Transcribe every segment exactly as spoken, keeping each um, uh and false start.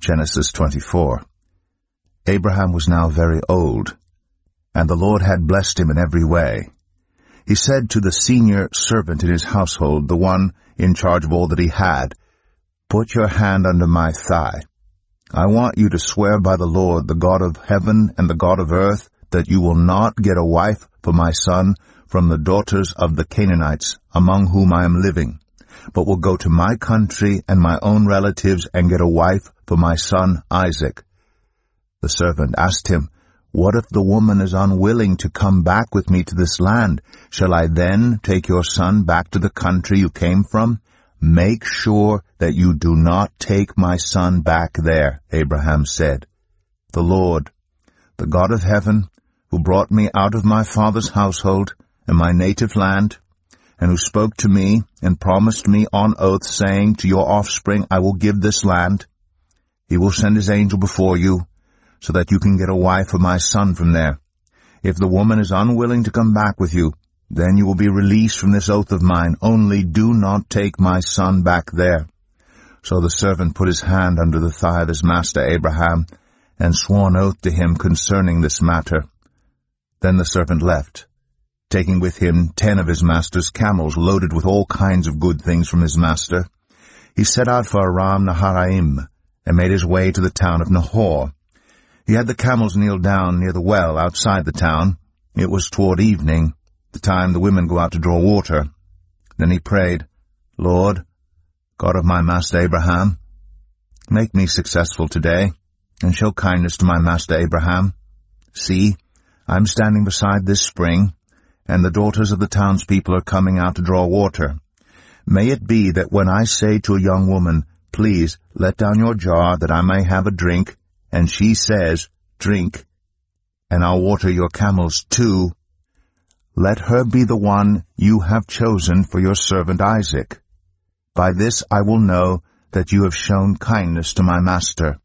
Genesis twenty-four. Abraham was now very old, and the Lord had blessed him in every way. He said to the senior servant in his household, the one in charge of all that he had, "Put your hand under my thigh. I want you to swear by the Lord, the God of heaven and the God of earth, that you will not get a wife for my son from the daughters of the Canaanites, among whom I am living, but will go to my country and my own relatives and get a wife for my son Isaac." The servant asked him, "What if the woman is unwilling to come back with me to this land? Shall I then take your son back to the country you came from?" "Make sure that you do not take my son back there," Abraham said. "The Lord, the God of heaven, who brought me out of my father's household and my native land, and who spoke to me and promised me on oath, saying, 'To your offspring I will give this land,' he will send his angel before you, so that you can get a wife for my son from there. If the woman is unwilling to come back with you, then you will be released from this oath of mine. Only do not take my son back there." So the servant put his hand under the thigh of his master Abraham, and swore an oath to him concerning this matter. Then the servant left, taking with him ten of his master's camels loaded with all kinds of good things from his master. He set out for Aram Naharaim, and made his way to the town of Nahor. He had the camels kneel down near the well outside the town. It was toward evening, the time the women go out to draw water. Then he prayed, "Lord, God of my master Abraham, make me successful today, and show kindness to my master Abraham. See, I am standing beside this spring, and the daughters of the townspeople are coming out to draw water. May it be that when I say to a young woman, 'Please, let down your jar that I may have a drink,' and she says, 'Drink, and I'll water your camels too,' let her be the one you have chosen for your servant Isaac. By this I will know that you have shown kindness to my master."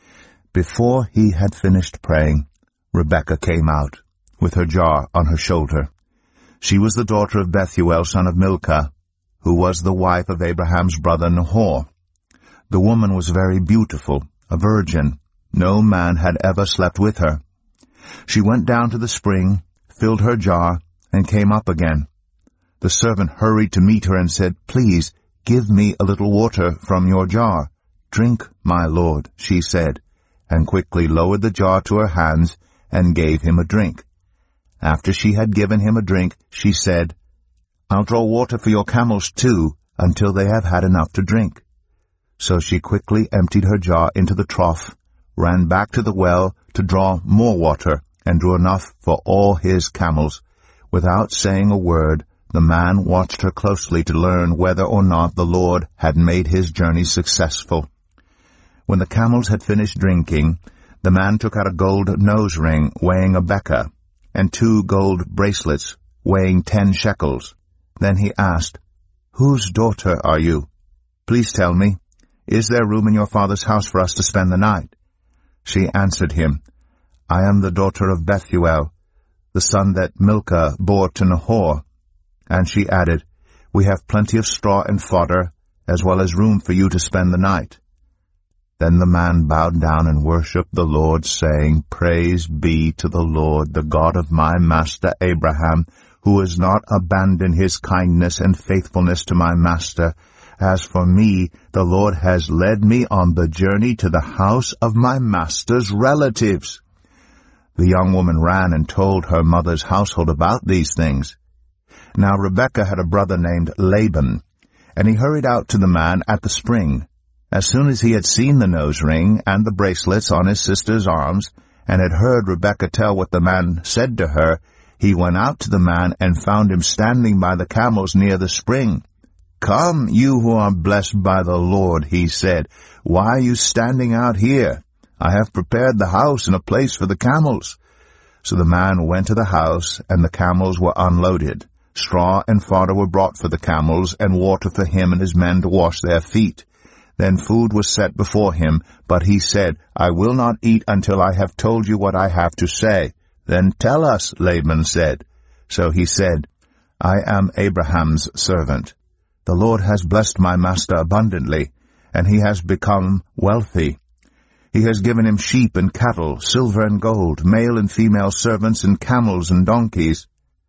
Before he had finished praying, Rebekah came out, with her jar on her shoulder. She was the daughter of Bethuel, son of Milcah, who was the wife of Abraham's brother Nahor. The woman was very beautiful, a virgin. No man had ever slept with her. She went down to the spring, filled her jar, and came up again. The servant hurried to meet her and said, "Please, give me a little water from your jar." "Drink, my lord," she said, and quickly lowered the jar to her hands and gave him a drink. After she had given him a drink, she said, "I'll draw water for your camels too, until they have had enough to drink." So she quickly emptied her jar into the trough, ran back to the well to draw more water, and drew enough for all his camels. Without saying a word, the man watched her closely to learn whether or not the Lord had made his journey successful. When the camels had finished drinking, the man took out a gold nose ring weighing a beka, and two gold bracelets weighing ten shekels. Then he asked, "Whose daughter are you? Please tell me, is there room in your father's house for us to spend the night?" She answered him, "I am the daughter of Bethuel, the son that Milcah bore to Nahor." And she added, "We have plenty of straw and fodder, as well as room for you to spend the night." Then the man bowed down and worshipped the Lord, saying, "Praise be to the Lord, the God of my master Abraham, who has not abandoned his kindness and faithfulness to my master. As for me, the Lord has led me on the journey to the house of my master's relatives." The young woman ran and told her mother's household about these things. Now Rebekah had a brother named Laban, and he hurried out to the man at the spring. As soon as he had seen the nose ring and the bracelets on his sister's arms, and had heard Rebekah tell what the man said to her, he went out to the man and found him standing by the camels near the spring. "Come, you who are blessed by the Lord," he said. "Why are you standing out here? I have prepared the house and a place for the camels." So the man went to the house, and the camels were unloaded. Straw and fodder were brought for the camels, and water for him and his men to wash their feet. Then food was set before him, but he said, "I will not eat until I have told you what I have to say." "Then tell us," Laban said. So he said, "I am Abraham's servant. The Lord has blessed my master abundantly, and he has become wealthy. He has given him sheep and cattle, silver and gold, male and female servants, and camels and donkeys.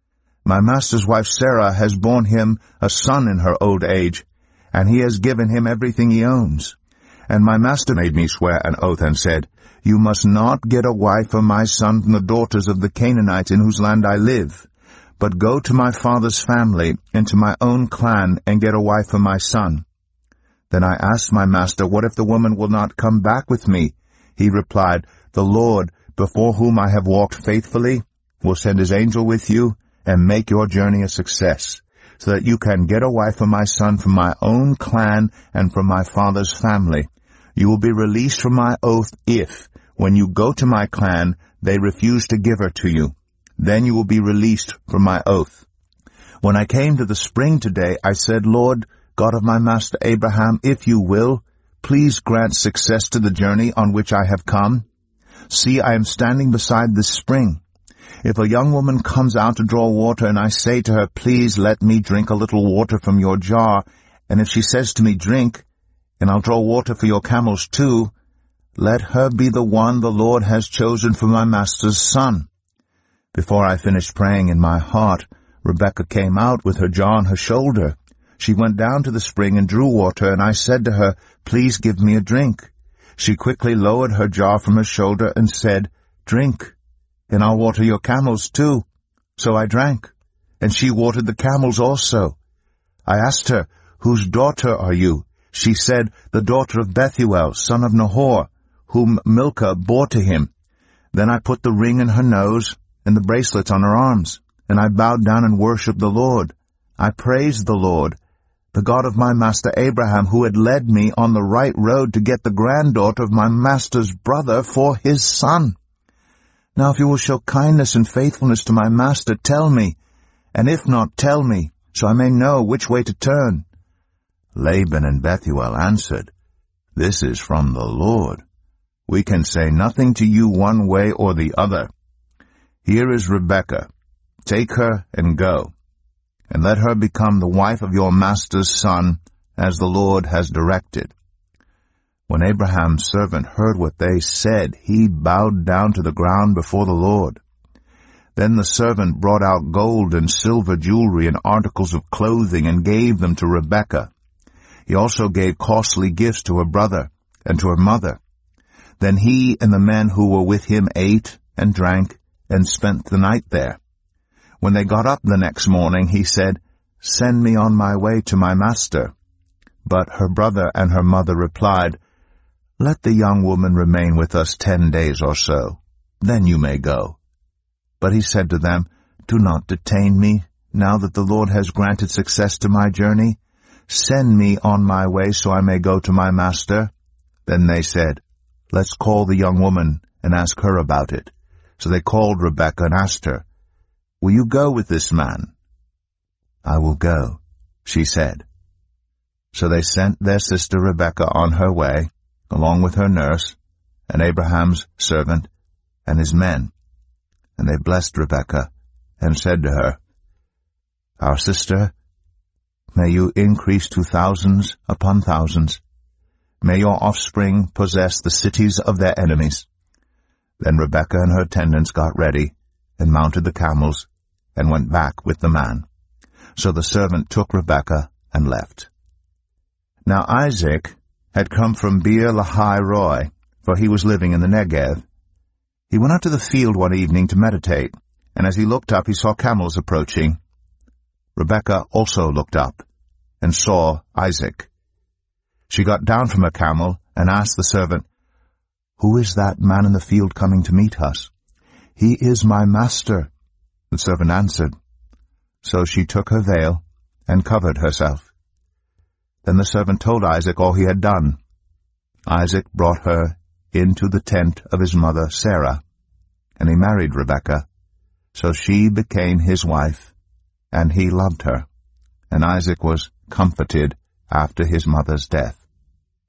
My master's wife Sarah has borne him a son in her old age, and he has given him everything he owns. And my master made me swear an oath and said, You must not get a wife for my son from the daughters of the Canaanites in whose land I live, but go to my father's family and to my own clan and get a wife for my son. Then I asked my master, What if the woman will not come back with me? He replied, The Lord, before whom I have walked faithfully, will send his angel with you and make your journey a success, so that you can get a wife for my son from my own clan and from my father's family. You will be released from my oath if, when you go to my clan, they refuse to give her to you. Then you will be released from my oath. When I came to the spring today, I said, Lord, God of my master Abraham, if you will, please grant success to the journey on which I have come. See, I am standing beside this spring. If a young woman comes out to draw water, and I say to her, Please let me drink a little water from your jar, and if she says to me, Drink, and I'll draw water for your camels too, let her be the one the Lord has chosen for my master's son. Before I finished praying in my heart, Rebekah came out with her jar on her shoulder. She went down to the spring and drew water, and I said to her, Please give me a drink. She quickly lowered her jar from her shoulder and said, Drink, and I'll water your camels too. So I drank, and she watered the camels also. I asked her, Whose daughter are you? She said, The daughter of Bethuel, son of Nahor, whom Milcah bore to him. Then I put the ring in her nose and the bracelets on her arms, and I bowed down and worshipped the Lord. I praised the Lord, the God of my master Abraham, who had led me on the right road to get the granddaughter of my master's brother for his son. Now if you will show kindness and faithfulness to my master, tell me, and if not, tell me, so I may know which way to turn. Laban and Bethuel answered, This is from the Lord. We can say nothing to you one way or the other. Here is Rebekah. Take her and go, and let her become the wife of your master's son, as the Lord has directed. When Abraham's servant heard what they said, he bowed down to the ground before the Lord. Then the servant brought out gold and silver jewelry and articles of clothing and gave them to Rebekah. He also gave costly gifts to her brother and to her mother. Then he and the men who were with him ate and drank and spent the night there. When they got up the next morning, he said, Send me on my way to my master. But her brother and her mother replied, Let the young woman remain with us ten days or so. Then you may go. But he said to them, Do not detain me, now that the Lord has granted success to my journey. Send me on my way so I may go to my master. Then they said, Let's call the young woman and ask her about it. So they called Rebekah and asked her, Will you go with this man? I will go, she said. So they sent their sister Rebekah on her way, along with her nurse, and Abraham's servant, and his men. And they blessed Rebekah, and said to her, Our sister, may you increase to thousands upon thousands. May your offspring possess the cities of their enemies. Then Rebekah and her attendants got ready, and mounted the camels, and went back with the man. So the servant took Rebekah and left. Now Isaac had come from Beer Lahai Roi, for he was living in the Negev. He went out to the field one evening to meditate, and as he looked up he saw camels approaching. Rebekah also looked up, and saw Isaac. She got down from her camel, and asked the servant, Who is that man in the field coming to meet us? He is my master, the servant answered. So she took her veil, and covered herself. Then the servant told Isaac all he had done. Isaac brought her into the tent of his mother Sarah, and he married Rebekah. So she became his wife, and he loved her. And Isaac was comforted after his mother's death.